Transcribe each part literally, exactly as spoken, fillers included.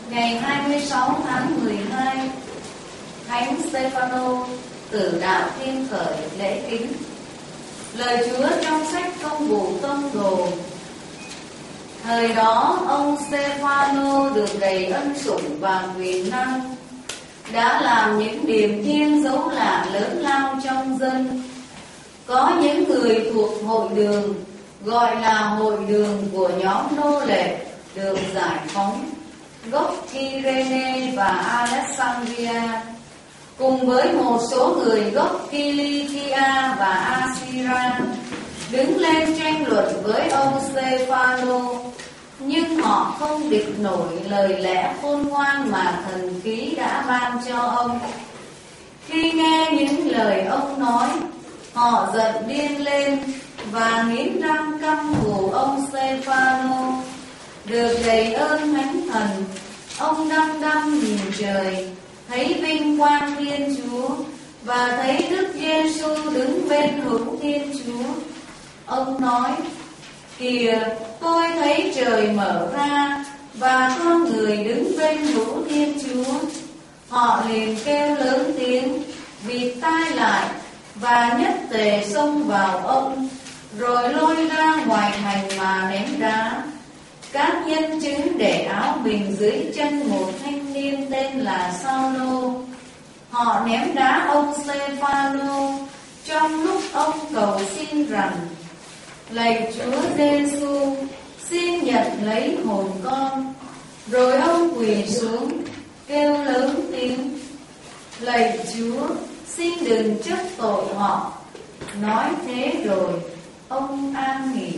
Ngày hai mươi sáu tháng mười hai, Thánh Stephanô tử đạo thiên khởi lễ kính. Lời Chúa trong sách Công vụ Tông Đồ. Thời đó ông Stephanô được đầy ân sủng và quyền năng, đã làm những điềm thiên dấu lạ lớn lao trong dân. Có những người thuộc hội đường, gọi là hội đường của nhóm nô lệ, được giải phóng, gốc Kyrene và Alexandria, cùng với một số người gốc Kilikia và Assyria, đứng lên tranh luận với ông Stephanô, nhưng họ không địch nổi lời lẽ khôn ngoan mà thần khí đã ban cho ông. Khi nghe những lời ông nói, họ giận điên lên và nghiến răng căm thù ông Stephanô. Được đầy ơn Thánh Thần, ông đăm đăm nhìn trời, thấy vinh quang Thiên Chúa và thấy Đức Giêsu đứng bên hữu Thiên Chúa. Ông nói: Kìa, tôi thấy trời mở ra và con người đứng bên hữu Thiên Chúa. Họ liền kêu lớn tiếng, bịt tai lại và nhất tề xông vào ông, rồi lôi ra ngoài thành mà ném đá. Các nhân chứng để áo mình dưới chân một thanh niên tên là Sao-lô. Họ ném đá ông Stephanô trong lúc ông cầu xin rằng: Lạy Chúa Giêsu, xin nhận lấy hồn con. Rồi ông quỳ xuống kêu lớn tiếng: Lạy Chúa, xin đừng trách tội họ. Nói thế rồi ông an nghỉ.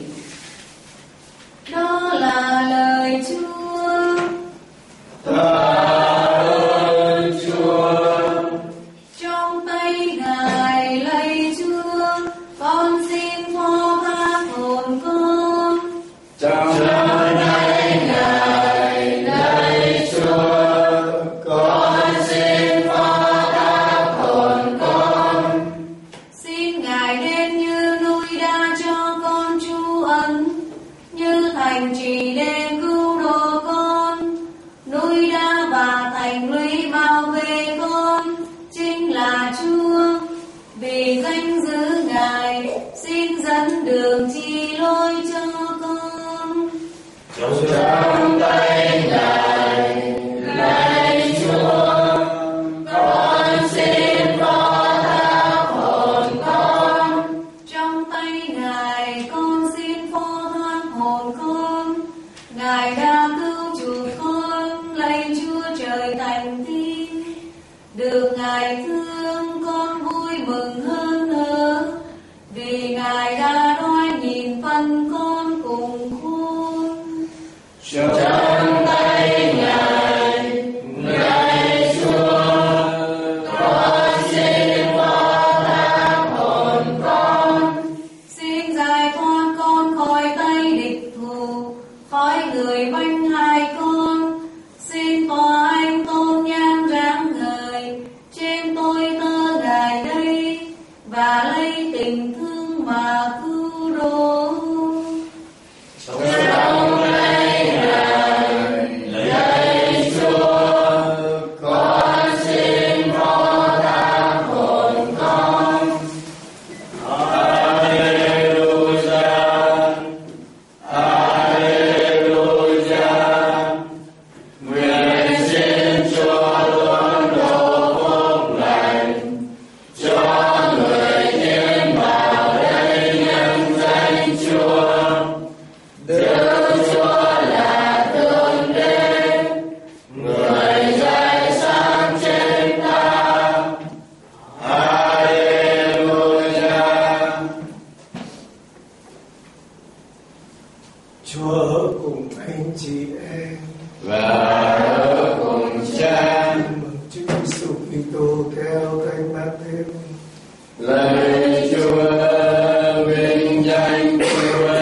Đó là lời Chúa. Ta ơn Chúa. Trong tay Ngài lạy Chúa, con xin phó thác hồn con. Trong tay Ngài lạy Chúa, con xin phó thác hồn con. Xin Ngài đến như núi đa cho con trú ẩn, như thành trì để cứu độ con. Núi đá và thành lũy bảo vệ con chính là Chúa. Vì danh giữ Ngài, xin dẫn đường chỉ lối cho con. Trong tay Ngài lạy Chúa, con xin phó thác hồn con. Trong tay Ngài con xin phó thác hồn con. Ngài đã cứu chuộc con, lạy Chúa trời thành tín. Được Ngài thương con vui mừng hơn hớn, vì Ngài đã đói nhìn phân con cùng khôn. Trong tay Ngài lạy Chúa, con xin phó thác hồn con. Xin giải thoát con khỏi tay địch thù, khỏi người banh hại con. Xin tòa anh tôn nhang ráng ngời trên tôi tơ Ngài đây, và lấy tình thương mà cứu độ. Trong tay Ngài lạy Chúa, con xin phó thác hồn con. Alleluia, Alleluia. Nguyện xin Chúa luôn độ phúc lành cho người hiến bảo đây nhân danh Chúa. Đức Chúa là Thượng Đế, người dạy sáng trên ta. Alleluia. Chúa ở cùng anh chị em. Và ở cùng Cha. Mừng Chúa Giêsu Kitô theo Thánh Matthew. Lạy Chúa, vinh danh Chúa.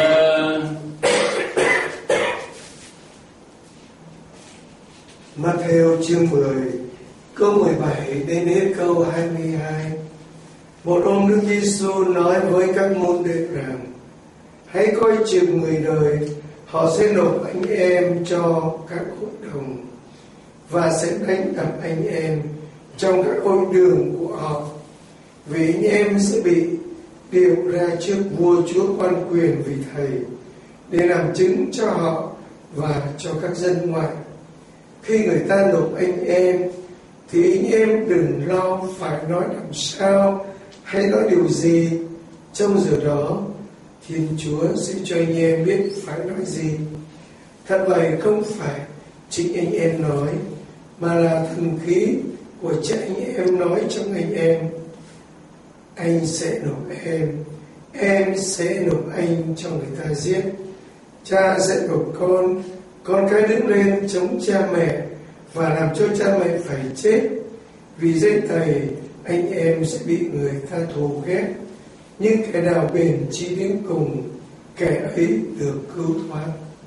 Matthew chương mười, câu mười bảy đến hết câu hai mươi hai. Một hôm Đức Giêsu nói với các môn đệ rằng: Hãy coi chừng người đời, họ sẽ nộp anh em cho các hội đồng. và sẽ đánh đập anh em trong các ngôi đường của họ, vì anh em sẽ bị điệu ra trước vua chúa quan quyền vì thầy, để làm chứng cho họ và cho các dân ngoại. Khi người ta nộp anh em thì anh em đừng lo phải nói làm sao hay nói điều gì. Trong giờ đó Thiên Chúa sẽ cho anh em biết phải nói gì. Thật vậy, không phải chính anh em nói, mà là thần khí của cha anh em nói trong anh em. Anh sẽ nộp em, em sẽ nộp anh cho người ta giết. Cha sẽ nộp con, con cái đứng lên chống cha mẹ và làm cho cha mẹ phải chết. Vì danh thầy, anh em sẽ bị người ta thù ghét, nhưng kẻ nào bền chí đến cùng, kẻ ấy được cứu thoát.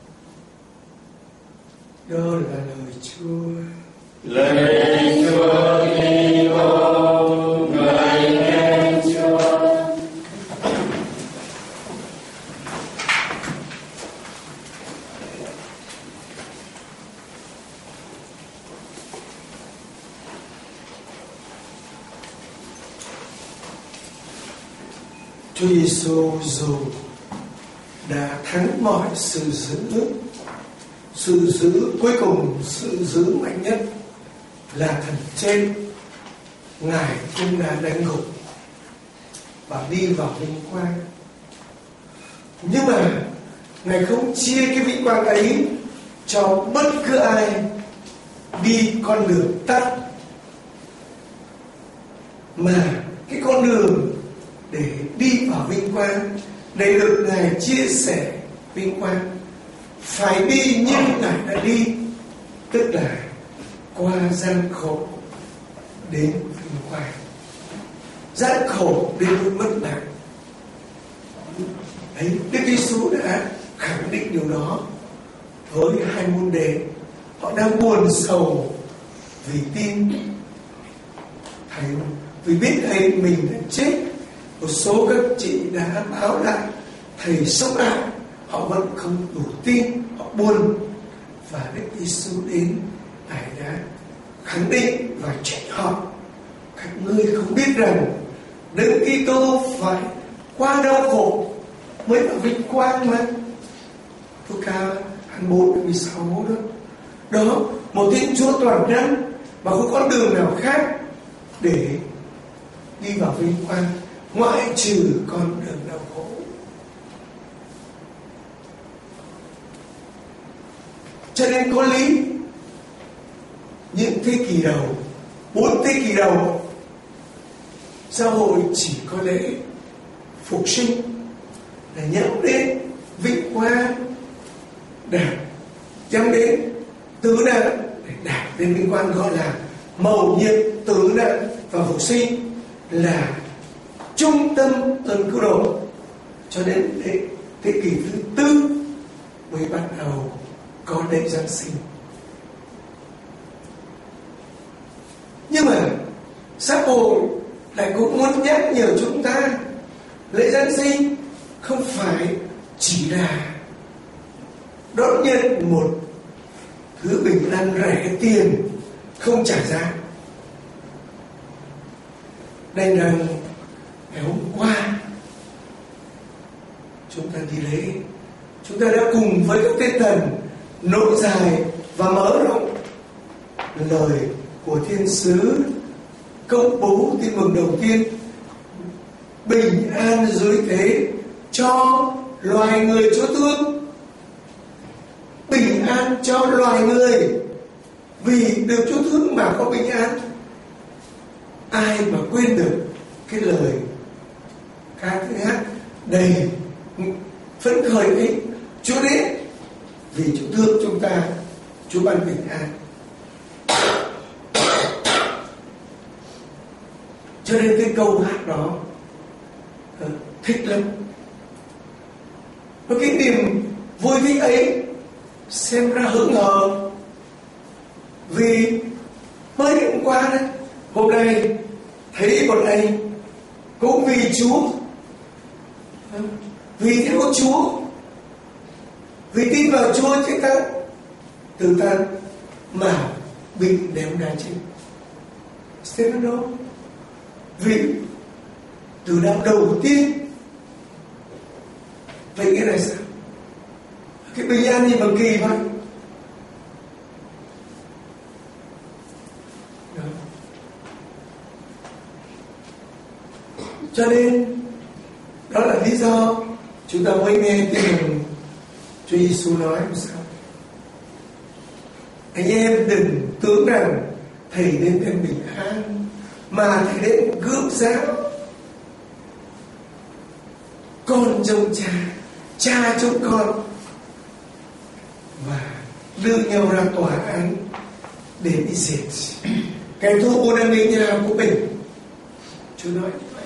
Đó là lời Chúa. Lời Chúa Kitô, ngợi khen Chúa. Chúa Giêsu dù đã thắng mọi sự dữ, sự dữ cuối cùng, sự dữ mạnh nhất là thần chết, Ngài cũng đã đánh gục và đi vào vinh quang. Nhưng mà Ngài không chia cái vinh quang ấy cho bất cứ ai đi con đường tắt, mà cái con đường để đi vào vinh quang, để được Ngài chia sẻ vinh quang, phải đi như Ngài đã đi, tức là qua gian khổ đến vinh quang, gian khổ đến với mất mạng. Đấy, Đức Giêsu đã khẳng định điều đó với hai môn đệ. Họ đang buồn sầu vì tin, thầy vì biết thầy mình đã chết. Một số các chị đã báo lại thầy sống lại, họ vẫn không đủ tin, họ buồn. Và Đức Giêsu đến, Ngài đã khẳng định và trách họ: các ngươi không biết rằng Đấng Kitô phải qua đau khổ mới vào vinh quang mà. Luca hai mươi bốn hai mươi sáu đó. Đó, một Thiên Chúa toàn năng và không có đường nào khác để đi vào vinh quang ngoại trừ con đường đau khổ. Cho nên có lý những thế kỷ đầu, bốn thế kỷ đầu, giáo hội chỉ có lễ phục sinh là nhắm đến vinh quang, đạt nhắm đến tứ nạn để đạt đến vinh quang, gọi là mầu nhiệm tứ nạn và phục sinh là trung tâm ơn cứu độ. Cho đến thế, thế kỷ thứ tư mới bắt đầu có lễ Giáng sinh. Nhưng mà xã hội lại cũng muốn nhắc nhở chúng ta lễ Giáng sinh không phải chỉ là đón nhận một thứ bình an rẻ tiền không trả giá. Đây là ngày hôm qua chúng ta đi lễ, chúng ta đã cùng với các tên thần nối dài và mở rộng lời của thiên sứ, công bố tin mừng đầu tiên: bình an dưới thế cho loài người Chúa thương. Bình an cho loài người, vì được Chúa thương mà có bình an. Ai mà quên được cái lời ca thứ hát đầy phấn khởi ấy: Chúa đến vì Chúa thương chúng ta, Chúa ban bình an. Cho nên cái câu hát đó thích lắm. Và cái niềm vui thích ấy xem ra hững hờ, vì mới hôm qua đấy, hôm nay thấy một anh cũng vì Chúa, vì theo Chúa, vì tin vào Chúa chứ ta từ ta mà bị ném đá chết. Stefano vì từ đạo đầu tiên. Vậy nghĩa là sao? Cái bình an gì mà kỳ vậy? Đó. Cho nên đó là lý do chúng ta mới nghe tiếng Chúa Giêsu nói làm sao? Anh em đừng tưởng rằng thầy đến đem bình an, mà thầy đến gươm giáo. Con trông cha, cha trông con, và đưa nhau ra tòa án để bị diệt. Kẻ thù đang người nhà của mình. Chúa nói như vậy.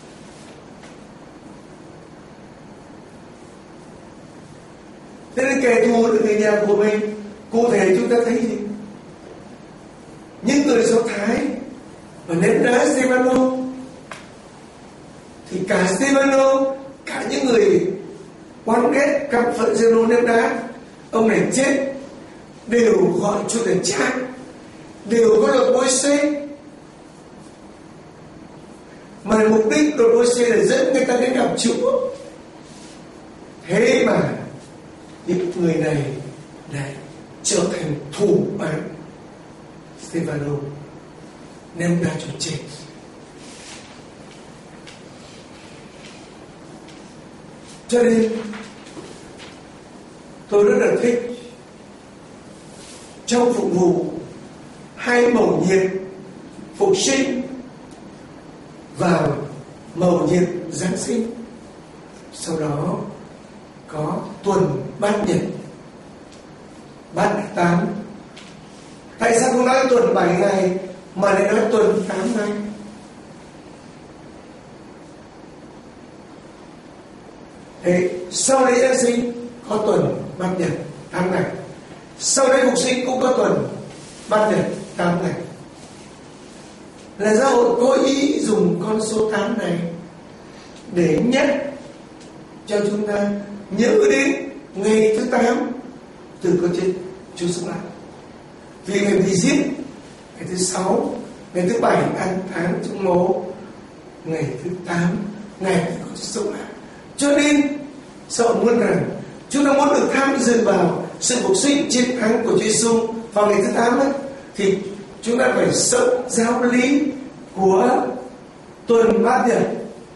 Thế nên kẻ thù là người nhà của mình. Cụ thể chúng ta thấy gì? Những người Do Thái và ném đá Stefano, thì cả Stefano, cả những người oán ghét căm phẫn Stefano ném đá, ông này chết, đều gọi Chúa là cha, đều có luật Môi-se. Mà mục đích luật Môi-se là dẫn người ta đến gặp Chúa. Thế mà những người này lại trở thành thủ án Stefano, ném đá cho chết. Cho nên tôi rất là thích trong phục vụ hai mầu nhiệm phục sinh và mầu nhiệm Giáng sinh, sau đó có tuần bát nhật, bát tám. Tại sao không nói tuần bảy ngày mà lại nói tuần tám ngày? Thế sau đấy Giáng sinh có tuần bát nhật tám ngày, sau đấy phục sinh cũng có tuần bát nhật tám ngày. Là giáo hội có ý dùng con số tám này để nhắc cho chúng ta nhớ đến ngày thứ tám từ có chết Chúa sống lại. Vì ngày bị giết, ngày thứ sáu, ngày thứ bảy ăn tháng trong mộ, ngày thứ tám ngày có Chúa sống lại. Cho nên sao muốn rằng chúng ta muốn được tham dự vào sự phục sinh chiến thắng của Chúa Giêsu vào ngày thứ tám ấy, thì chúng ta phải sống giáo lý của tuần bát nhật.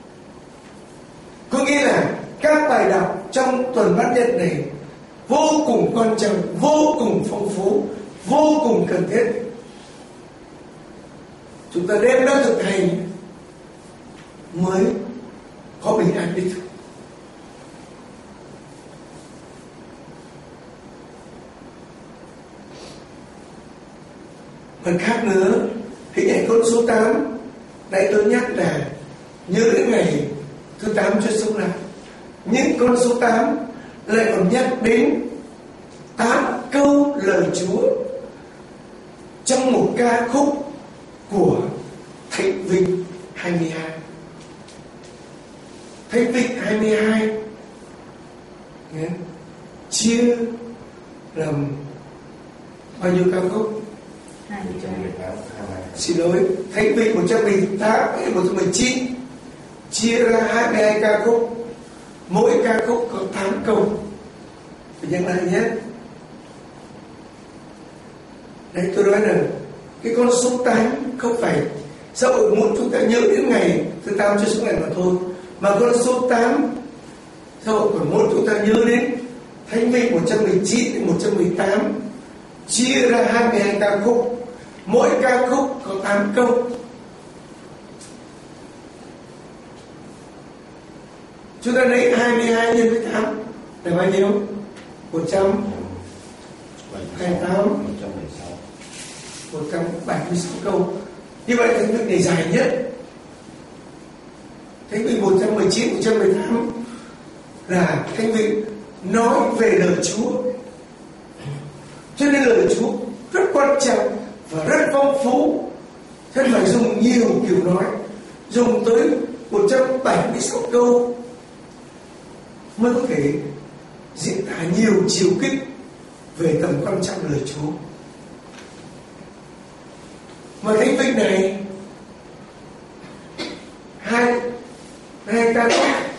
Có nghĩa là các bài đọc trong tuần bát nhật này vô cùng quan trọng, vô cùng phong phú, vô cùng cần thiết. Chúng ta đem nó thực hành mới có bình an đích thực. Mặt khác nữa, hình ảnh con số tám nãy tôi nhắc là nhớ đến ngày thứ tám Chúa sống lại. Nhưng con số tám lại còn nhắc đến tám câu lời Chúa trong một ca khúc của Thánh Vịnh hai mươi hai. Thánh Vịnh hai mươi hai chia làm bao nhiêu ca khúc? Xin lỗi, Thánh Vịnh một trăm mười tám, một trăm mười chín chia ra hai mươi hai ca khúc, mỗi ca khúc có tám câu. Phải nhắc lại nhé. Đấy, tôi nói rằng cái con số tám không phải xã hội muốn chúng ta nhớ đến ngày thứ tám Chúa sống lại mà thôi, mà con số tám xã hội còn muốn chúng ta nhớ đến Thánh Vịnh một trăm mười chín đến một trăm mười tám chia ra hai mươi hai ca khúc, mỗi ca khúc có tám câu. Chúng ta lấy hai mươi hai nhân với tám là bao nhiêu? một trăm hai mươi tám, một trăm bảy mươi sáu câu. Như vậy Thánh Vịnh này dài nhất. Thánh Vịnh một trăm mười chín, một trăm mười tám là Thánh Vịnh nói về lời Chúa. Cho nên lời Chúa rất quan trọng và rất phong phú. Thế phải dùng nhiều kiểu nói, dùng tới một trăm bảy mươi sáu câu mới có thể diễn tả nhiều chiều kích về tầm quan trọng lời Chúa. Mà thánh vịnh này hai hai ca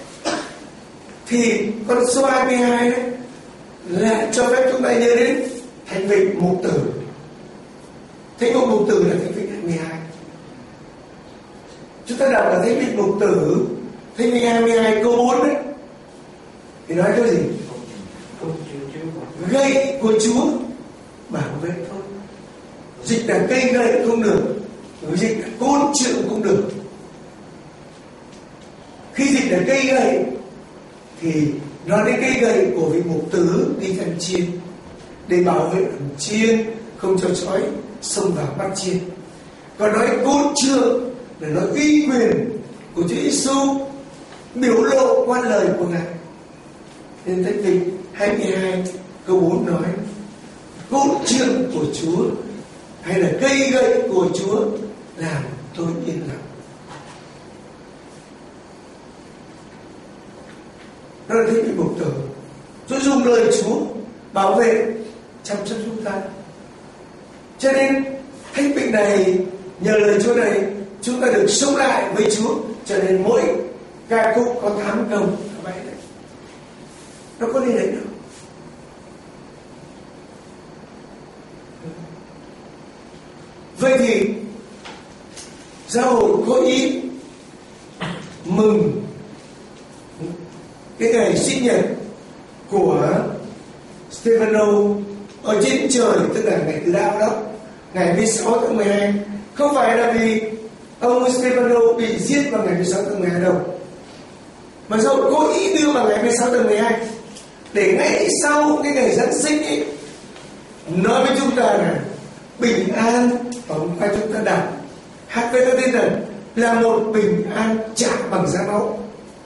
thì con số hai mươi hai đấy là cho phép chúng ta nhớ đến thánh vịnh Mục Tử. Thánh vịnh Mục Tử là thánh vịnh hai mươi hai. Chúng ta đọc là thánh vịnh Mục Tử, thánh vịnh hai mươi hai câu bốn đấy, thì nói cái gì? Gậy của Chúa bảo vệ thôi. Dịch là cây gậy không được, dịch là côn trượng cũng được. Khi dịch là cây gậy thì nói đến cây gậy của vị Mục Tử đi chăn chiên để bảo vệ đàn chiên không cho chói xông vào bắt chiên. Còn nói côn trượng là nói uy quyền của Chúa Giêsu, biểu lộ qua lời của Ngài. Nên thánh vịnh hai mươi hai câu bốn nói côn trượng của Chúa hay là cây gậy của Chúa làm tôi yên lòng. Đó là thánh vịnh Mục Tử. Chúa dùng lời Chúa bảo vệ chăm sóc chúng ta. Cho nên thánh vịnh này, nhờ lời Chúa này, chúng ta được sống lại với Chúa. Cho nên mỗi ca khúc có tám câu các bạn đấy. Nó có đi đấy đâu. Vậy thì giáo hội có ý mừng cái ngày sinh nhật của Stefano ở trên trời, tức là ngày Từ Đạo đó, ngày mười sáu tháng mười hai. Không phải là vì ông Stefano bị giết vào ngày mười sáu tháng mười hai đâu, mà giáo hội cố ý đưa vào ngày mười sáu tháng mười hai để ngay sau cái ngày Giáng sinh ấy nói với chúng ta là bình an. Và hôm qua chúng ta đọc hát với cái tên là là một bình an trả bằng giá máu.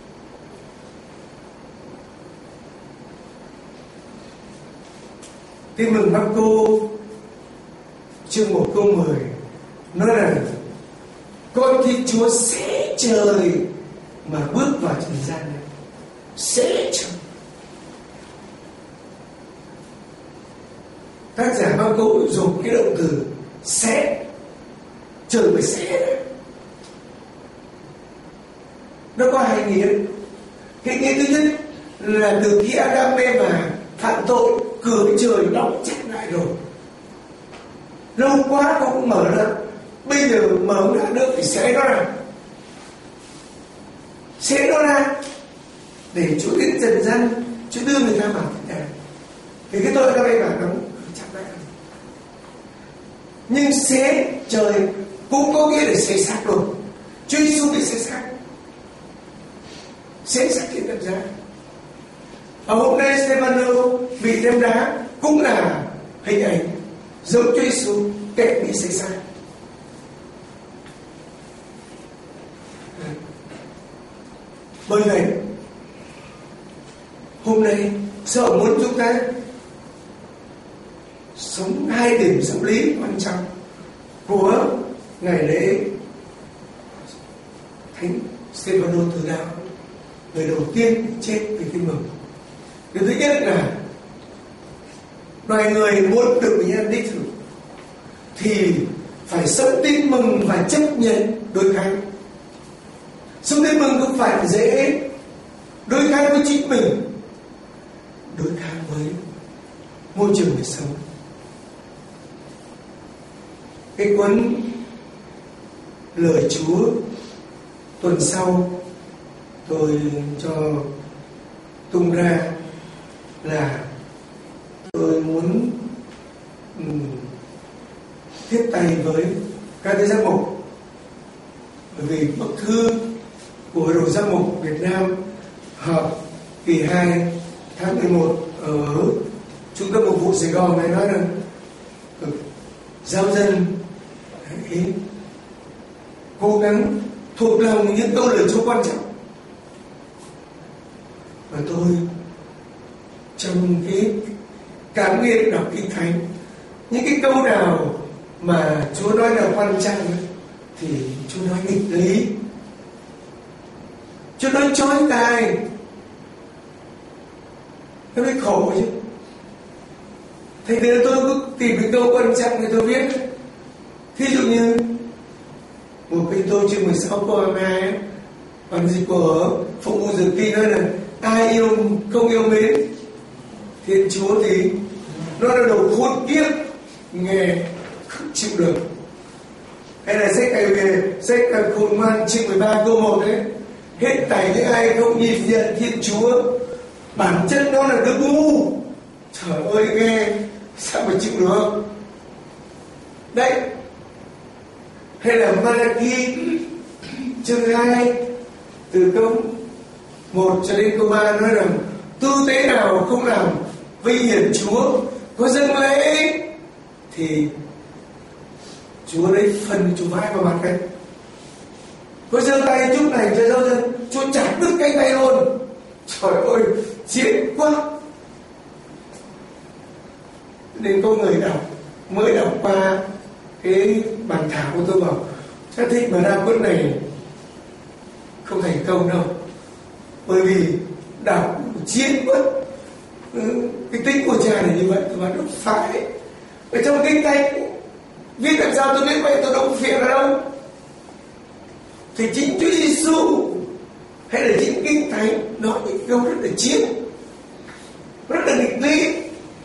Tin mừng Mác-cô chương một câu mười nói là con Thiên Chúa sẽ trời mà bước vào trần gian này, sẽ trời. Tác giả Mác-cô dùng cái động từ sẽ, trời với sẽ đấy. Nó có hai nghĩa. Cái nghĩa thứ nhất là từ khi Adam Eva phạm tội, cửa trời đóng chặt lại rồi, lâu quá không mở ra, bây giờ mở ra được thì xé nó ra, xé nó ra để Chúa đến trần gian, Chúa đưa người ta vào thế này. Thì cái tội Adam Eva nó chặt lại. Nhưng xé trời cũng có nghĩa là xé xác rồi. Chúa Giêsu bị xé xác, xé xác trên thập giá. Ở hôm nay Stefano bị ném đá cũng là hình ảnh giống Chúa Giêsu kẻ bị xé xác. Bởi vậy hôm nay sợ muốn chúng ta sống hai điểm giáo lý quan trọng của ngày lễ Thánh Stefano Từ Đạo, người đầu tiên chết vì tin mừng. Điều thứ nhất là loài người muốn được bình an đích thực thì phải sống tin mừng và chấp nhận đối kháng. Sống tin mừng không phải dễ, đối kháng với chính mình, đối kháng với môi trường để sống. Cái cuốn Lời Chúa tuần sau tôi cho tung ra là tôi muốn um, tiếp tay với các cái giám mục, bởi vì bức thư của Hội đồng Giám mục Việt Nam họp kỳ hai tháng mười một ở Trung tâm Mục vụ Sài Gòn này nói rằng giáo dân hãy cố gắng thuộc lòng những câu lời Chúa quan trọng. Và tôi trong cái cảm nghiệm đọc Kinh Thánh, những cái câu nào mà Chúa nói là quan trọng thì Chúa nói nghịch lý, Chúa nói chói tai, nó mới khổ chứ. Thế nên tôi cứ tìm cái câu quan trọng thì tôi viết. Thí dụ dụ như một Kinh Tô chương mười sáu câu hai mươi hai bằng gì của Phục vụ Dược Kinh nói là ai yêu không yêu mến Thiên Chúa thì nó là đồ khốn kiếp, nghe không chịu được. Hay là sách này về sách Khôn Ngoan chương mười ba câu một đấy, hết thảy những ai không nhìn nhận Thiên Chúa bản chất nó là đứa ngu. Trời ơi, nghe sao mà chịu được đấy. Hay là Malachi chương hai từ câu một cho đến câu ba nói rằng tư tế nào không làm vinh hiển Chúa, có dâng lễ thì Chúa lấy phần Chúa vãi vào mặt đấy. Có giơ tay chúc này cho dâu dân, Chúa chặt đứt cánh tay luôn. Trời ơi, chiến quá. Nên có người đọc mới đọc qua cái bản thảo của tôi bảo chắc thích mà ra cuốn này không thành công đâu, bởi vì đọc chiến quá. Cái tính của cha này như vậy tôi bảo đúng phải. Ở trong kinh thánh viết làm sao tôi biết vậy, tôi đâu có phiền ở đâu. Thì chính Chúa Giêsu hay là chính kinh thánh nói những câu rất là chiến, rất là nghịch lý.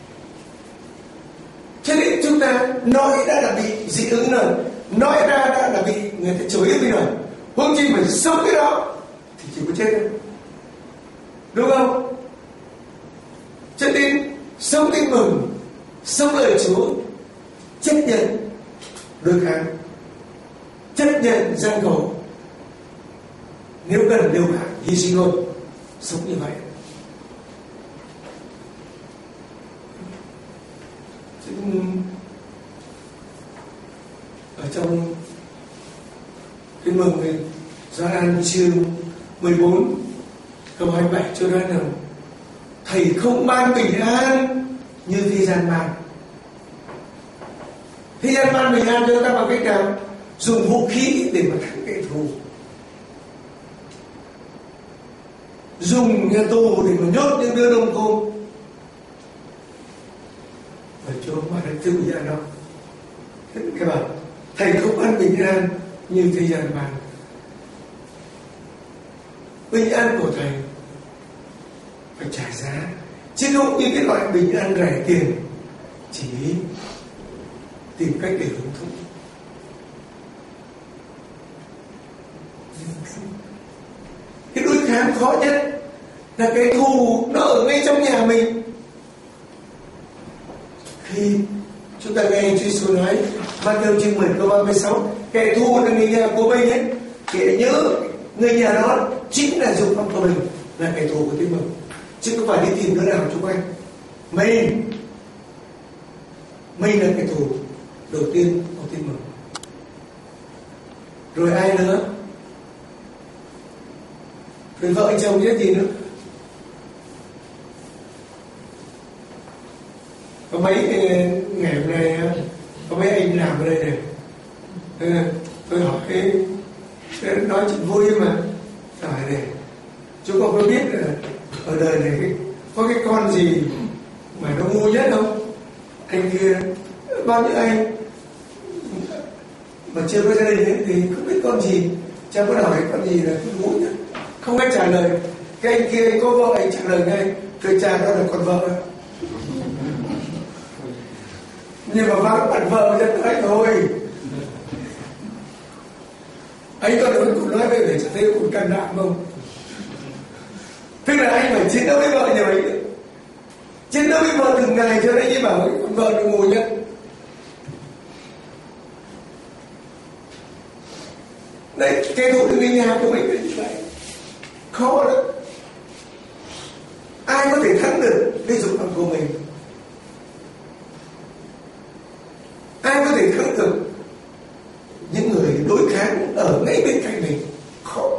Cho nên chúng ta nói ra là bị dị ứng rồi, nói ra đã là bị người ta chửi đi rồi, huống chi phải sống cái đó thì chỉ có chết thôi, đúng không? Cho nên sống tin mừng, sống lời Chúa, chấp nhận đối kháng, chấp nhận gian khổ, nếu cần liều mạng hy sinh luôn, sống như vậy. Ở trong Tin mừng này, Gioan chương mười bốn câu hai mươi bảy cho nói rằng Thầy không ban bình an như thế gian ban. Thế gian ban bình an cho ta bằng cách nào? Dùng vũ khí để mà thắng kẻ thù, dùng nhà tù để mà nhốt những đứa đông côn. Và Chúa mà đã thư giãn đâu. Thế các bạn, Thầy không ban bình an như thế gian ban. Bình an của Thầy phải trả giá, chứ không như cái loại bình an rẻ tiền chỉ tìm cách để hưởng thụ. Cái đối kháng khó nhất là cái thù nó ở ngay trong nhà mình. Khi chúng ta nghe Chúa Giêsu nói Matthew chương mười câu ba mươi sáu, kẻ thù là người nhà của mình ấy, thì nhớ người nhà đó chính là dục vọng của mình, là kẻ thù của Tin mừng, chứ không phải đi tìm đứa nào chung quanh. Mình mình là kẻ thù đầu tiên của Tin mừng, rồi ai nữa, rồi vợ chồng chứ gì nữa. Có mấy ngày hôm nay có mấy anh làm ở đây này, tôi hỏi nói chuyện vui mà hỏi này, chú có biết là ở đời này có cái con gì mà nó ngu nhất không? Anh kia bao nhiêu anh mà chưa có gia đình ấy, thì không biết con gì, cha có hỏi con gì là ngu nhất, không ai trả lời. Cái anh kia anh có vợ, anh trả lời ngay, thưa cha đó là con vợ. Nhưng mà vắng mặt vợ cho anh thôi. Anh có được cũng nói về để cho thấy cũng can đảm không? Tức là anh phải chiến đấu với vợ nhà mình, chiến đấu với vợ từng ngày cho nên như bảo con vợ nó ngu nhất. Đấy, cái thù người nhà của mình là như vậy, khó lắm. Ai có thể thắng được cái dục vọng của mình? Ai có thể thắng được những người đối kháng ở ngay bên cạnh mình? Khó.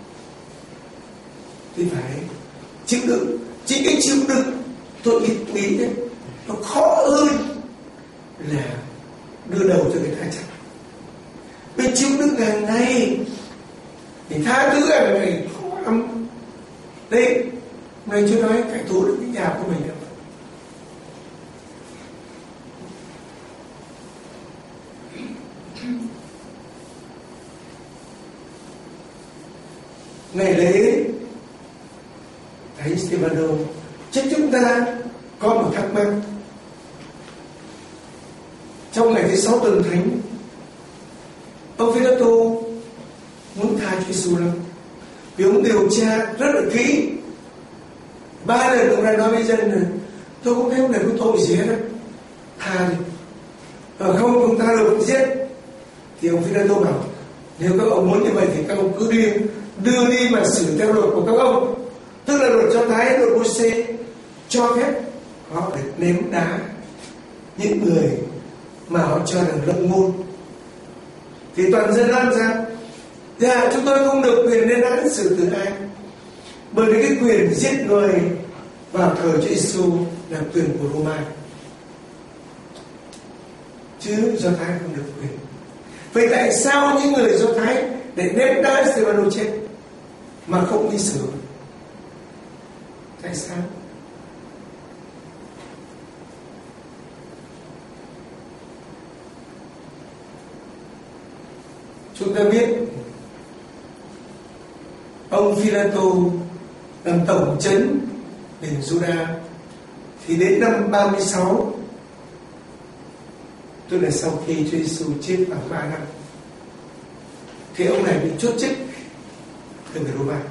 Thì phải chịu đựng. Chính cái chịu đựng tôi nghĩ nghĩ đấy, nó khó hơn là đưa đầu cho người ta chặt. Mình chịu đựng hàng ngày thì tha thứ hàng ngày khó lắm. Đây, này chưa nói kẻ thù được cái nhà của mình đâu. Ngày lễ Thánh Stefano, chắc chúng ta có một thắc mắc. Trong ngày thứ sáu tuần thánh, ông Phi-la-tô muốn tha Chúa Giêsu lắm, vì ông điều tra rất là kỹ. Ba lần ông đã nói với dân là tôi không thấy ông này có tội gì hết, tha đi, ở không ông ta được giết. Thì ông Phi-la-tô bảo nếu các ông muốn như vậy thì các ông cứ đi, đưa đi mà xử theo luật của các ông, tức là luật Do Thái, luật Mô-sê cho phép họ được ném đá những người mà họ cho rằng lận ngôn. Thì toàn dân lan ra, dạ chúng tôi không được quyền nên án xử tử ai, bởi vì cái quyền giết người vào thờ Chúa Giêsu là quyền của Roma, chứ Do Thái không được quyền. Vậy tại sao những người Do Thái để ném đá Stefano chết mà không đi xử? Tại sao? Chúng ta biết ông Phi-la-tô làm tổng trấn đền Giu-đa, thì đến năm ba mươi sáu, tức là sau khi Chúa Giêsu chết khoảng ba năm, thì ông này bị chốt chức từ người Roma.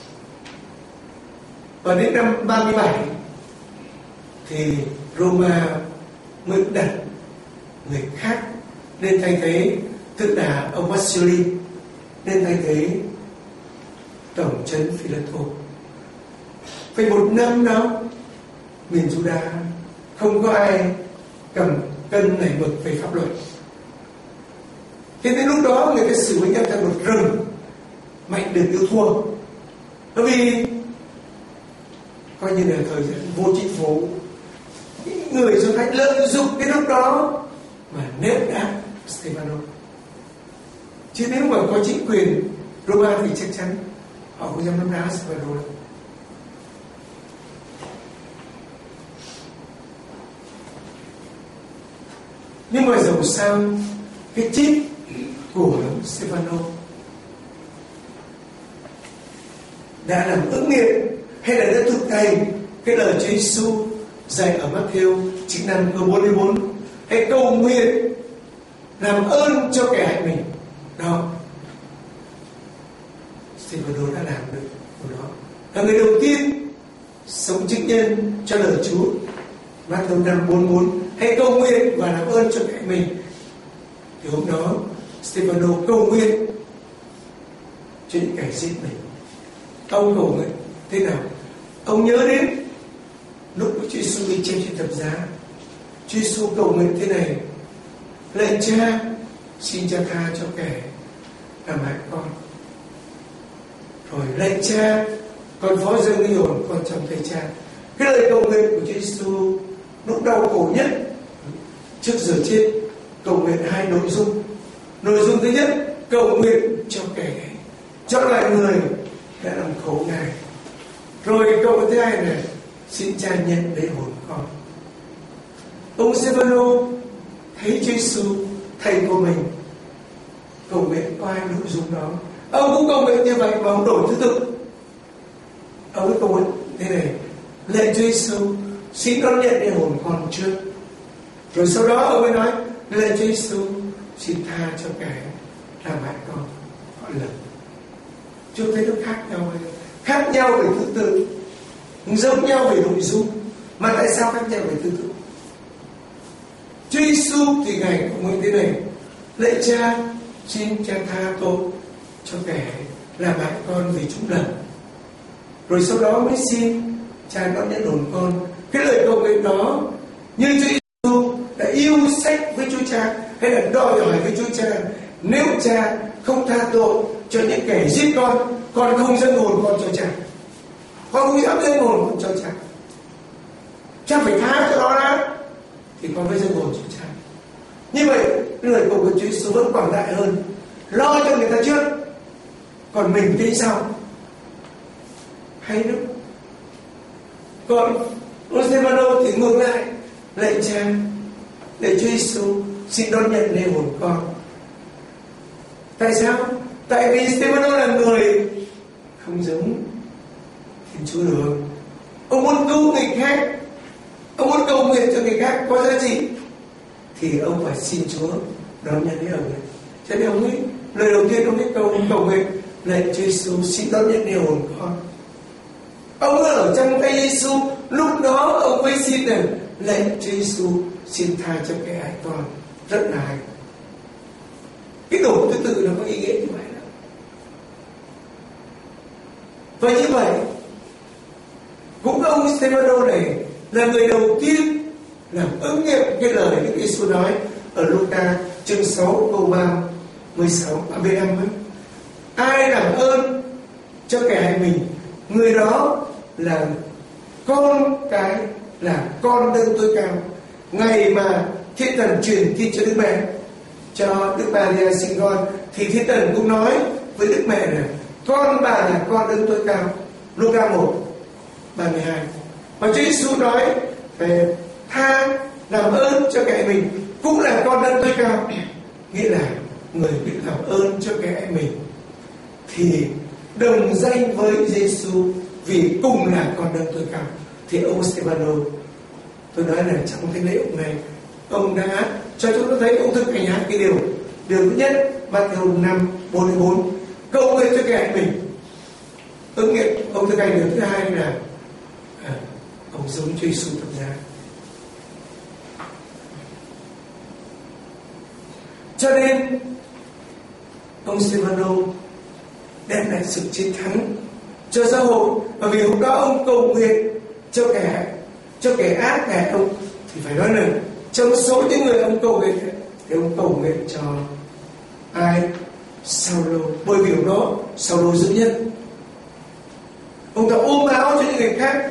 Và đến năm ba mươi bảy thì Roma mới đặt người khác nên thay thế, tức là ông Vasili nên thay thế tổng trấn Phi-la-tô. Vậy một năm đó miền Giu-đa không có ai cầm cân nảy mực về pháp luật. Thế đến lúc đó người ta xử với nhau theo luật rừng, mạnh được yếu thua. Bởi vì coi như là thời gian vô chính phủ, người Do Thái lợi dụng cái lúc đó mà ném đá Stefano. Chứ nếu mà có chính quyền Roma thì chắc chắn họ không dám ném đá Stefano đâu. Nhưng mà dẫu sao cái chết của Stefano đã làm ứng nghiệm hay là đã thực hành cái lời Chúa Giêsu dạy ở Matthew chín năm câu bốn mươi bốn: hãy cầu nguyện làm ơn cho kẻ hại mình. Đó, Stefano đã làm được điều đó, là người đầu tiên sống chứng nhân cho lời Chúa. Matthew năm bốn mươi bốn: hãy cầu nguyện và làm ơn cho kẻ mình. Thì hôm đó Stefano cầu nguyện cho những kẻ giết mình. Ông cầu nguyện thế nào? Ông nhớ đến lúc Chúa Giêsu bị chém trên thập giá, Chúa Giêsu cầu nguyện thế này: lạy Cha, xin Cha tha cho kẻ làm hại con. Rồi lạy Cha, con phó dâng linh hồn con trong tay Cha. Cái lời cầu nguyện của Chúa Giêsu lúc đau khổ nhất trước giờ chết cầu nguyện hai nội dung. Nội dung thứ nhất, cầu nguyện cho kẻ, cho lại người đã làm khổ Ngài. Rồi câu thứ hai là xin Cha nhận lấy hồn con. Ông Stefano thấy Chúa Giêsu thầy của mình cầu nguyện qua hai nội dung đó. Ông cũng cầu nguyện như vậy mà ông đổi thứ tự. Ông ấy cầu nguyện thế này: lạy Chúa Giêsu, xin đón nhận lấy hồn con trước. Rồi sau đó ông ấy nói: lạy Chúa Giêsu, xin tha cho kẻ làm hại con. Họ lầm. Chúng thấy nó khác nhau hay không? Khác nhau về thứ tự, giống nhau về nội dung, mà tại sao khác nhau về thứ tự? Chúa Giêsu thì Ngài cầu nguyện thế này: lạy Cha, xin Cha tha tội cho kẻ làm hại con vì chúng lầm. Rồi sau đó mới xin Cha đón nhận hồn con. Cái lời cầu nguyện đó, như Chúa Giêsu đã yêu sách với Chúa Cha, hay là đòi hỏi với Chúa Cha: nếu Cha không tha tội cho những kẻ giết con, con không dâng hồn con cho Cha, con không dám dâng hồn con cho Cha. Cha phải tha cho nó đã, thì con mới dâng hồn cho Cha. Như vậy lời cầu của Chúa Giêsu vẫn quảng đại hơn, lo cho người ta trước, còn mình tính sau. Hay lắm. Còn ông Stefano thì ngược lại: lạy Cha, lạy Chúa Giêsu, xin đón nhận linh hồn con. Tại sao? Tại vì Stefano là người không giống Thiên Chúa được. Ông muốn cứu người khác, ông muốn cầu nguyện cho người khác có giá trị thì ông phải xin Chúa đón nhận cái ông này. Cho nên ông ấy lời đầu tiên ông ấy cầu cầu nguyện lạy Chúa Giêsu xin đón nhận linh hồn con. Ông ở trong tay Giêsu, lúc đó ông mới xin rằng lạy Chúa Giêsu xin tha cho kẻ hại con. Rất là hay. Cái đồ thứ tự nó có ý nghĩa như vậy đó. Và như vậy cũng ông Stefano này là người đầu tiên làm ứng nghiệm cái lời Đức Giêsu nói ở Luca chương sáu câu ba mươi sáu ba mươi lăm ấy. Ai làm ơn cho kẻ hại mình, người đó là con cái, là con đấng tối cao. Ngày mà Thiên Thần truyền tin cho Đức Mẹ, cho Đức Maria sinh con, thì Thiên Thần cũng nói với Đức Mẹ là con bà là con đấng tối cao. Luca một ba mươi hai. Và Chúa Giêsu nói về tha làm ơn cho kẻ mình cũng là con đấng tối cao, nghĩa là người biết làm ơn cho kẻ mình thì đồng danh với Giêsu vì cùng là con đấng tối cao. Thì ông Stefano, tôi nói là trong thánh lễ hôm nay ông đã cho chúng ta thấy ông thực hành hai cái điều. Điều thứ nhất, Matthew năm bốn mươi bốn, cầu nguyện cho kẻ mình. Ứng nghiệm ông thực hành điều thứ hai là à, ông giống Chúa Giêsu thập giá. Cho nên ông Stefano đem lại sự chiến thắng cho xã hội. Và vì hôm đó ông cầu nguyện cho kẻ cho kẻ ác kẻ ông, thì phải nói là trong số những người ông cầu nguyện thì ông cầu nguyện cho ai? Saulo. Bởi vì đó Saulo giữ nhất. Ông ta ôm áo cho những người khác.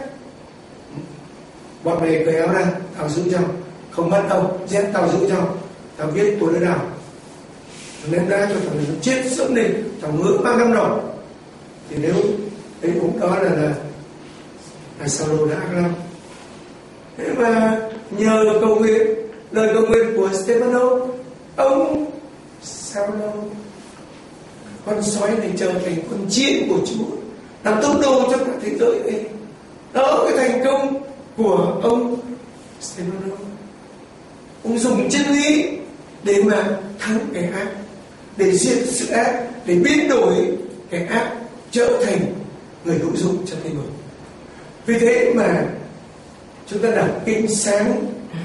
Bọn này cởi áo ra, tao giữ cho, không bắt tao, giết tao giữ cho, tao biết tôi đã đào nên ra cho thằng này chết sớm đi, thằng hứa ba năm rồi. Thì nếu đấy cũng đó là là, là Saulo đã ác lắm. Thế mà nhờ cầu nguyện, lời cầu nguyện của Stefano, ông Saulo, con sói này trở thành con chiến của Chúa, làm tông đồ cho cả thế giới này. Đó cái thành công của ông Stefano. Ông dùng chân lý để mà thắng kẻ ác, để diệt sự ác, để biến đổi kẻ ác trở thành người hữu dụng cho thiên đường. Vì thế mà chúng ta đọc kinh sáng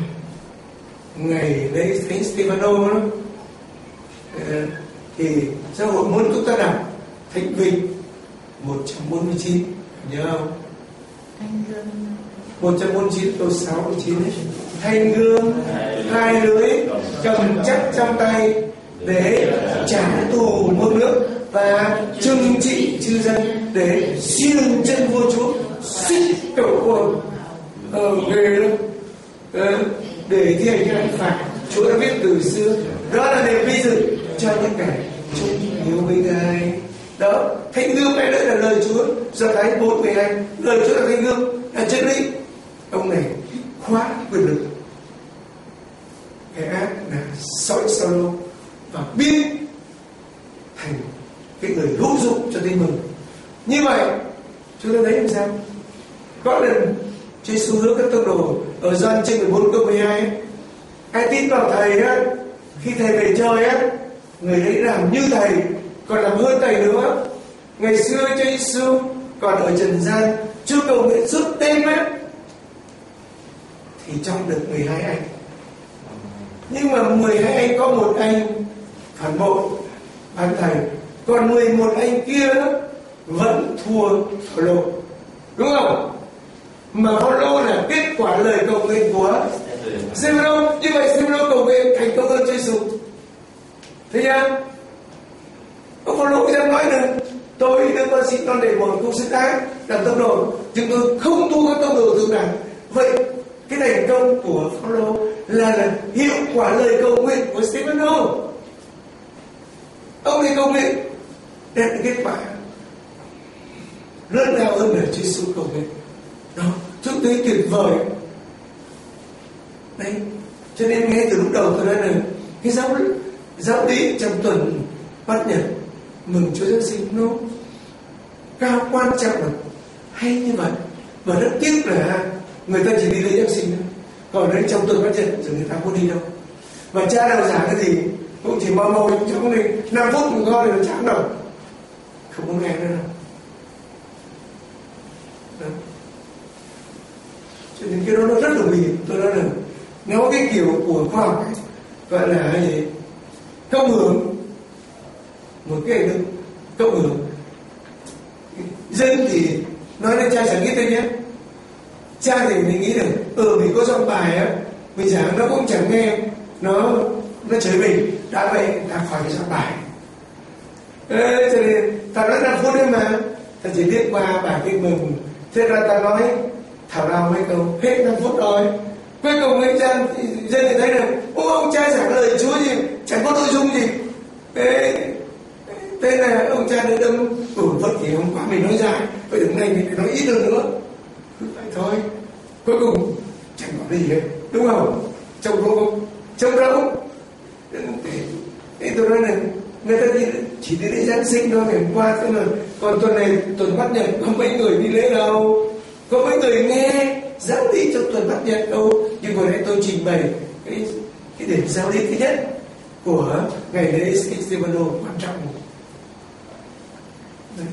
ngày lễ Thánh Stefano đó, thì giáo hội muốn chúng ta đọc Thánh Vịnh một trăm bốn mươi chín, nhớ không? một trăm bốn mươi chín câu sáu mươi chín ấy. Thanh gươm hai lưỡi cầm chắc trong tay để trả thù môn nước và trừng trị chư dân, để xiềng chân vua chúa, xích cầu quân ở nghề lắm, ờ, để thi hành án phạt. Chúa đã viết từ xưa, đó là để ví dụ cho những kẻ chung hiếu với Ngài. Đó, thanh gươm này nữa là lời Chúa. Do Thái bốn mười hai, lời Chúa là thanh gươm, là chân lý. Ông này khóa quyền lực, kẻ ác là sói Saulo và biến thành cái người hữu dụng cho tin mừng. Như vậy chúng ta thấy làm sao? Có lần Chúa Giêsu hứa các tông đồ ở Gioan chương mười bốn câu mười hai ấy, ai tin vào thầy á, khi thầy về trời á, người ấy làm như thầy, còn làm hơn thầy nữa. Ngày xưa Chúa Giêsu còn ở trần gian, Chúa cầu nguyện suốt đêm á, thì trong được mười hai anh. Nhưng mà mười hai anh có một anh phản bội bán thầy, còn mười một anh kia vẫn thua Phaolô, đúng không? Mà Phaolô là kết quả lời cầu nguyện của Stefano. Như vậy Stefano cầu nguyện thành công hơn Chúa Giêsu. Thấy chưa? Ông Phaolô dám nói rằng tôi đừng có xin con để một không xứng đáng làm tông đồ, nhưng tôi không tu các tông đồ thượng đẳng. Vậy cái thành công của Phaolô là, là hiệu quả lời cầu nguyện của Stefano. Ông ấy cầu nguyện đạt được kết quả lớn lao hơn là Chúa Giêsu cầu nguyện. Đó, chúng thấy tuyệt vời đấy. Cho nên ngay từ lúc đầu tôi nói là cái giáo giáo lý trong tuần bắt nhật mừng Chúa Giáng sinh nó cao quan trọng là hay như vậy. Và rất tiếc là người ta chỉ đi lễ Giáng sinh thôi, còn đến trong tuần bắt nhật rồi người ta không đi đâu. Và cha nào giảng cái gì cũng chỉ mò mò trong này năm phút một con rồi chán đâu, không có nghe nữa đâu. Đó. Cho nên cái đó nó rất là nguy hiểm. Tôi nói là nếu cái kiểu của khoa học ấy, gọi là gì cộng hưởng, một cái hình thức cộng hưởng. Dân thì nói đến cha chẳng nghĩ tới nhé, cha thì mình nghĩ rằng ừ mình có giọng bài á, mình giảng nó cũng chẳng nghe, nó nó chửi mình, đã vậy ta khỏi cái giọng bài. Ê, cho nên ta nói năm phút đấy mà ta chỉ viết qua bài kinh mừng, thế ra ta nói thảo nào mấy câu hết năm phút rồi, cuối cùng ấy cha dân thì thấy rằng ô ông cha giảng lời Chúa gì chẳng có nội dung gì. Ê, thế là ông cha đã đâm ừ vẫn thì hôm qua mình nói dài, vậy hôm nay mình phải nói ít hơn nữa, cứ vậy thôi, cuối cùng chẳng có gì hết, đúng không? Trông không trông đâu. Thế tôi nói này, người ta đi chỉ đi lễ Giáng sinh thôi, ngày hôm qua thế mà còn tuần này tuần bắt nhật không mấy người đi lễ đâu, có mấy người nghe giáo lý trong tuần bắt nhật đâu. Nhưng hồi nãy tôi trình bày cái cái điểm giáo lý thứ nhất của ngày lễ Stefano quan trọng. Đấy.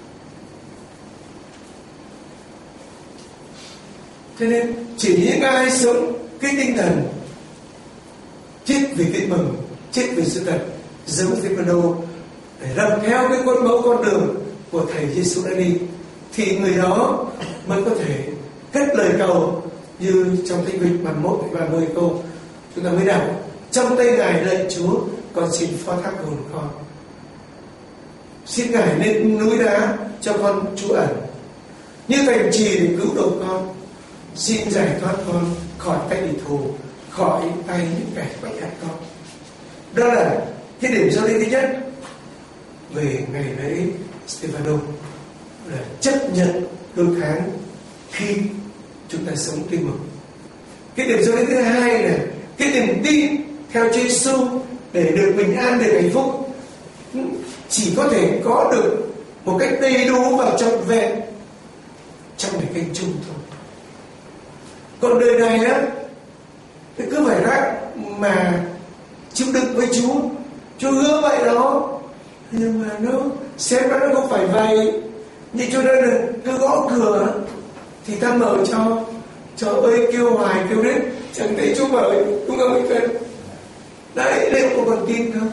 Thế nên chỉ những ai sống cái tinh thần chết vì cái mừng, chết vì sự thật, giống Stefano để làm theo cái khuôn mẫu con đường của thầy Giêsu đã đi, thì người đó mới có thể cất lời cầu như trong Thánh Vịnh ba mươi mốt và ba mươi câu chúng ta mới đọc: trong tay Ngài lạy Chúa, con xin phó thác hồn con, xin Ngài lên núi đá cho con trú ẩn, như thành trì để cứu độ con, xin giải thoát con khỏi tay địch thù, khỏi tay những kẻ bắt hại con. Đó là cái điểm giáo lý thứ nhất về ngày lễ Stefano, là chấp nhận đối kháng khi chúng ta sống tin mừng. Cái điểm giáo lý thứ hai là cái niềm tin theo Chúa Giêsu để được bình an, được hạnh phúc, chỉ có thể có được một cách đầy đủ và trọn vẹn trong ngày canh chung thôi. Còn đời này á, thì cứ phải rác mà chịu đựng với Chúa. Chúa hứa vậy đó, nhưng mà nó xem ra nó không phải vậy. Nhưng cho nên là cứ gõ cửa thì ta mở cho. Trời ơi, kêu hoài kêu đến chẳng thấy Chúa mở, đúng không anh Cần? Đấy, liệu có còn tin không?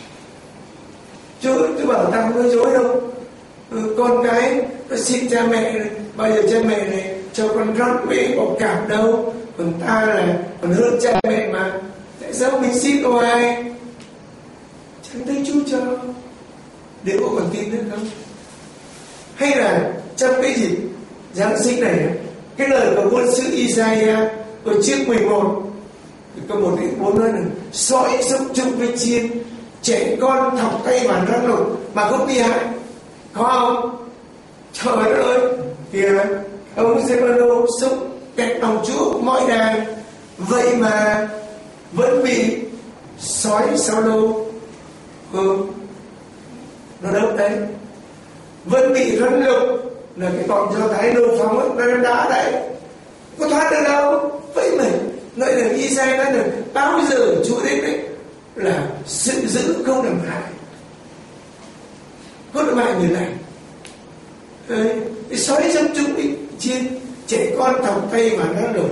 Chúa tôi bảo ta không nói dối đâu. Ừ, con cái nó xin cha mẹ này, bao giờ cha mẹ này cho con rót mỹ bọc cảm đâu, còn ta là còn hơn cha mẹ mà, tại sao mình xin hoài chẳng thấy Chúa cho? Liệu có còn tin nữa không? Hay là trong cái gì Giáng sinh này, cái lời của ngôn sứ Isaiah ở chương mười một có một cái bốn nói là sói sống chung với chiên, trẻ con thọc tay vào răng lột mà không bị hại, có không? Trời đất ơi, kìa ông Stefano sống kẹt lòng Chúa mọi đàng, vậy mà vẫn bị sói sao lô ừ, nó đâu đấy, vẫn bị rắn lục là cái bọn Do Thái nô phóng ấy, nó đã đấy, có thoát được đâu. Vậy mà nói là Isaiah nói là bao giờ Chúa đến đấy là sự giữ không làm hại, không làm hại người này. Đấy, cái sói dâm chung đi chiên, trẻ con thọc tay mà nó rồi.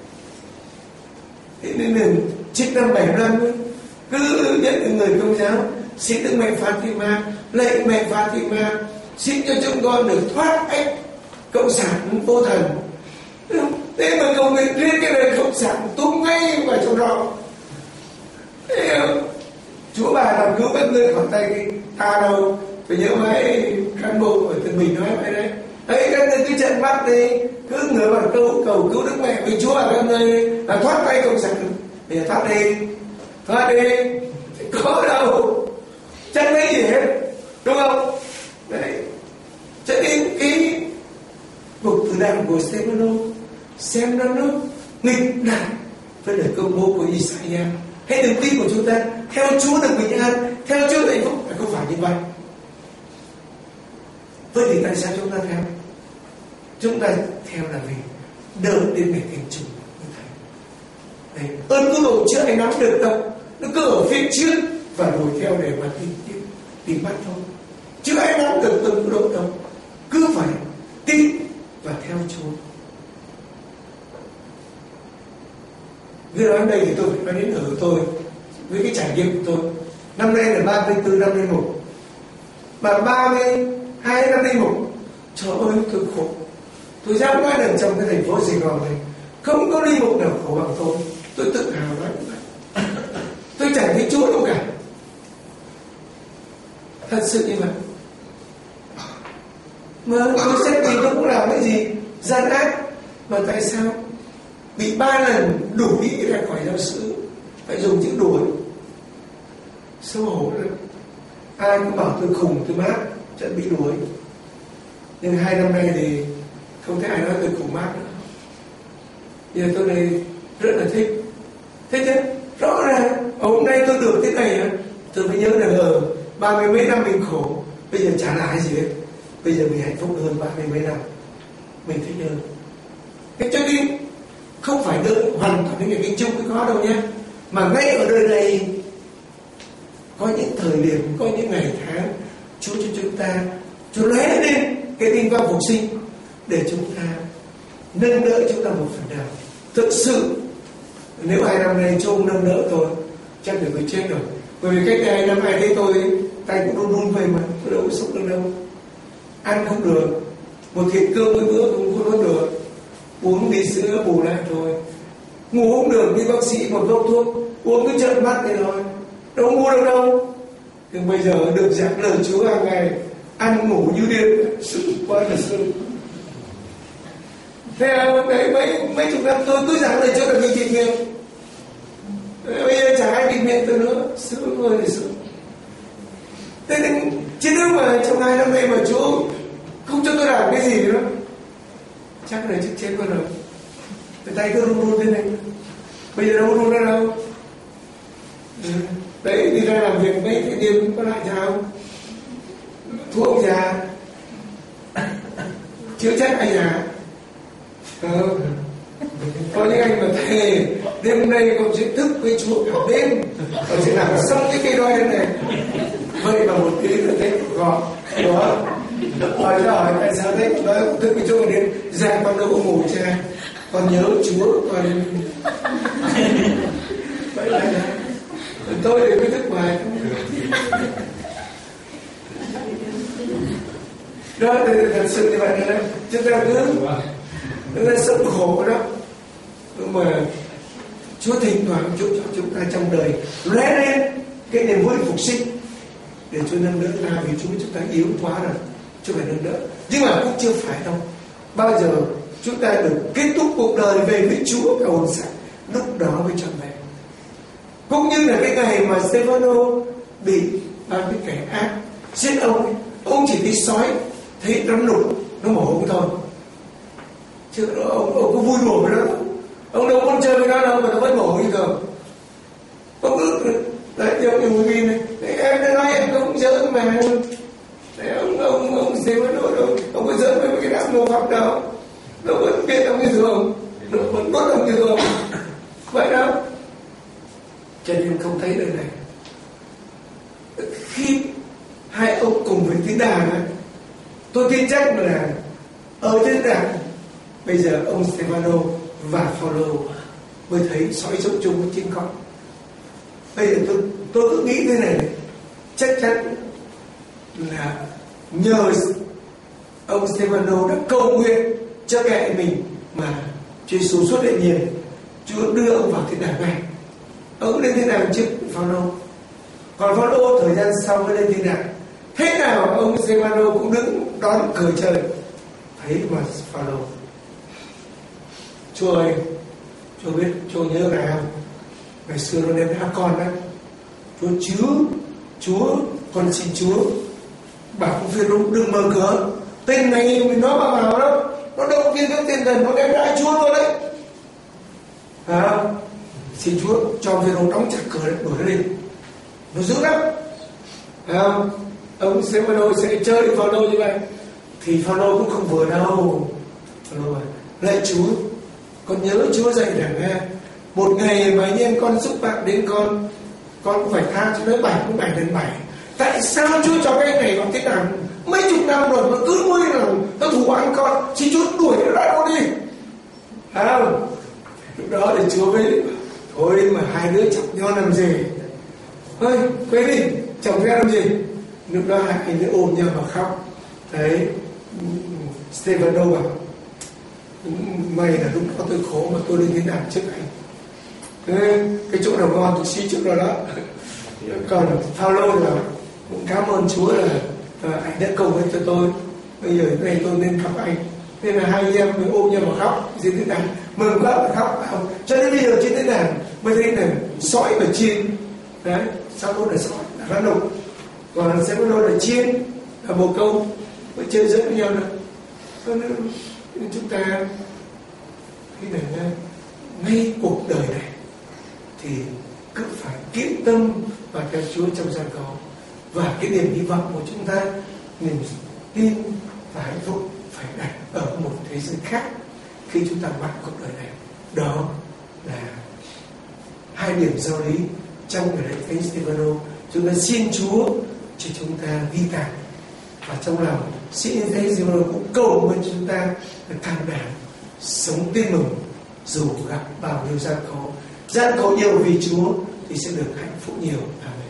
Thế nên là trích năm bảy năm cứ nhận được người Công giáo, xin Đức Mẹ Fatima, lạy Mẹ Fatima, xin cho chúng con được thoát ách cộng sản vô thần. Thế mà cầu nguyện riêng cái lời cộng sản tung ngay vào trong đó. Thế không? Chúa bà làm cứu các ngươi khỏi tay ta đâu. Phải nhớ mấy cán bộ ở Tân Bình nói vậy đấy. Đấy, các ngươi cứ trận mắt đi, cứ ngửa vào câu cầu cứu Đức Mẹ với Chúa là các ngươi là thoát tay cộng sản. Bây giờ thoát đi, thoát đi, có đâu, chẳng lấy gì hết, đúng không? Đấy, cho nên cái cuộc tử đàm của Stefano xem nó nó nghịch lại với lời công bố của Isaiah. Hãy đừng tin của chúng ta, theo Chúa được bình an, theo Chúa hạnh phúc, phải không phải vậy. Vậy thì tại sao chúng ta theo? Chúng ta theo là vì đợi đến ngày thành chủ như thế. Đấy, ơn cứu độ chưa ai nắm được đâu, nó cứ ở phía trước và đuổi theo để mà tìm tìm tìm bắt thôi. Chưa ai nắm được ơn cứu độ đâu, cứ phải tin và theo Chúa. Vì nói đây thì tôi phải nói đến ở tôi với cái trải nghiệm của tôi. Năm nay là ba mươi tư năm linh mục, mà ba mươi hai năm linh mục, trời ơi tôi khổ. Tôi dám nói rằng trong cái thành phố Sài Gòn này không có linh mục nào khổ bằng tôi. Tôi tự hào nói như vậy. Tôi chẳng thấy Chúa đâu cả. Thật sự như vậy. Mà tôi xét gì tôi cũng làm cái gì gian ác, mà tại sao bị ba lần đuổi ra khỏi giáo xứ, phải dùng chữ đuổi, xấu hổ lắm. Ai cũng bảo tôi khùng tôi mát chẳng bị đuổi. Nhưng hai năm nay thì không thấy ai nói tôi khùng mát nữa. Giờ tôi đây rất là thích. Thế chứ rõ ràng hôm nay tôi được thế này, tôi mới nhớ rằng ở ba mươi mấy năm mình khổ, bây giờ chả là cái gì hết. Bây giờ mình hạnh phúc hơn ba mươi mấy năm, mình thích hơn. Thế cho nên không phải đợi hoàn toàn đến ngày kinh chung mới có đâu nhé, mà ngay ở đời này có những thời điểm, có những ngày tháng Chúa cho chúng ta, Chúa lóe lên cái vinh quang phục sinh để chúng ta nâng đỡ chúng ta một phần nào. Thực sự nếu hai năm nay Chúa nâng đỡ tôi, chắc là tôi chết rồi. Bởi vì cách đây hai năm ai thấy tôi tay cũng run run về mà tôi đâu có sống được đâu. Ăn không được, một thịt cơm mỗi bữa cũng không có được, uống tí sữa bù lại thôi. Ngủ không được, đi bác sĩ một lốc thuốc uống cứ trợn mắt này thôi, đâu mua được đâu. Nhưng bây giờ được giảng lời Chúa hàng ngày, ăn ngủ như điên, sự quá là sự. Thế đấy, mấy mấy chục năm tôi cứ giảng lời Chúa là bị bịt miệng. Bây giờ chẳng ai bịt miệng tôi nữa, sướng ơi là sướng. Thế nên chứ nếu mà trong hai năm nay mà Chúa không cho tôi làm cái gì nữa, chắc là chắc chết con rồi. Cái tay cứ run run thế này. Bây giờ đâu run ra đâu. Đấy, đi ra làm việc mấy cái đêm có lại sao? Thuốc ông già, chữa trách anh già. Ờ. Có những anh mà thề đêm hôm nay con sẽ thức với Chúa cả đêm, con sẽ làm xong cái cây đôi này. Vậy mà một tí nữa thấy gọn đó. Hỏi cho hỏi tại sao thế? Nói thức với Chúa đến ra con đâu có ngủ cha, con nhớ Chúa con. Vậy là tôi thì mới thức hoài. Đó thì thật sự như vậy là chúng ta cứ chúng ta sống khổ đó, nhưng mà Chúa thỉnh thoảng chúc cho chúng ta trong đời lóe lên cái niềm vui phục sinh để Chúa nâng đỡ ta, vì Chúa chúng ta yếu quá rồi, Chúa phải nâng đỡ. Nhưng mà cũng chưa phải đâu. Bao giờ chúng ta được kết thúc cuộc đời về với Chúa và hồn xác, lúc đó mới trọn vẹn. Cũng như là cái ngày mà Stefano bị ba cái kẻ ác giết ông, ông chỉ thấy sói, thấy rắn lục, nó mổ ông thôi. Chứ ông, ông có vui mổ với nó, ông đâu muốn chơi với nó đâu mà nó vẫn mổ như thường. Ông cứ đấy, giống như một viên này, em đã nói em không giỡn mà. Đấy, ông ông ông Stefano đâu, ông có giỡn với cái đám mô pháp đâu, nó vẫn biết ông như thường, nó vẫn tốt ông như thường. Vậy đâu. Cho nên không thấy đời này. Khi hai ông cùng với tiếng đàn ấy, tôi tin chắc là ở trên đàn bây giờ ông Stefano và Phaolô mới thấy sói sống chung với chim con. Bây giờ tôi tôi cứ nghĩ thế này, chắc chắn là nhờ ông Stefano đã cầu nguyện cho kệ mình mà Chúa Giêsu xuất hiện nhiều, Chúa đưa ông vào thiên đàng này. Ông lên thiên đàng trước Phaolô, còn Phaolô thời gian sau mới lên thiên đàng. Thế nào ông Stefano cũng đứng đón cười trời, thấy mà Phaolô. Chúa ơi, Chúa biết, Chúa nhớ ngài không? Ngày xưa nó đem đá con đó, Chúa chứa, Chúa, con xin Chúa bảo con Phi-rô đừng mở cửa, tên này mình nói mà vào đó, nó động viên các tiên thần, nó đem đá Chúa luôn đấy. À, xin Chúa cho Phi-rô đóng chặt cửa đấy, đuổi nó đi, nó dữ lắm. À, ông Stefano sẽ chơi Phaolô như vậy, thì Phaolô cũng không vừa đâu. Phaolô à, lạy Chúa, con nhớ Chúa dạy rằng nghe, một ngày mà anh em con giúp bạn đến con, con cũng phải tha cho nó bảy cũng bảy đến bảy. Tại sao Chúa cho cái này còn thế nào? Mấy chục năm rồi mà cứ nuôi lòng nó thù oán con, xin Chúa đuổi nó ra đâu đi. Phải không? Lúc đó thì Chúa mới thôi mà hai đứa chọc nhau làm gì? Thôi quên đi, chồng ra làm gì? Lúc đó hai anh ấy ôm nhau mà khóc. Đấy, Stefano bảo may là lúc đó tôi khổ mà tôi lên thiên đàng trước anh. Thế, cái chỗ nào ngon tôi xí trước đó đó. Còn Phaolô là cũng cảm ơn Chúa là à, anh đã cầu nguyện cho tôi, bây giờ này tôi nên gặp anh. Nên là hai anh em mới ôm nhau mà khóc trên thiên đàng, mừng quá mà khóc. Cho đến bây giờ trên thiên đàng mới thấy là sói và chiên. Đấy, sao tôi là sói là rắn độc, còn sẽ có đôi là chiên là bồ câu mới chơi dẫn với nhau được. Nên chúng ta khi này ngay cuộc đời này thì cứ phải kiên tâm và theo Chúa trong gian khó, và cái niềm hy vọng của chúng ta, niềm tin và hạnh phúc phải đặt ở một thế giới khác khi chúng ta bắt cuộc đời này. Đó là hai điểm giao lý trong ngày lễ Thánh Stefano. Chúng ta xin Chúa cho chúng ta ghi tạc, và trong lòng xin Thánh Stefano cũng cầu nguyện chúng ta can đảm sống tin mừng dù gặp bao nhiêu gian khó. Gian khó nhiều vì Chúa thì sẽ được hạnh phúc nhiều. Amen.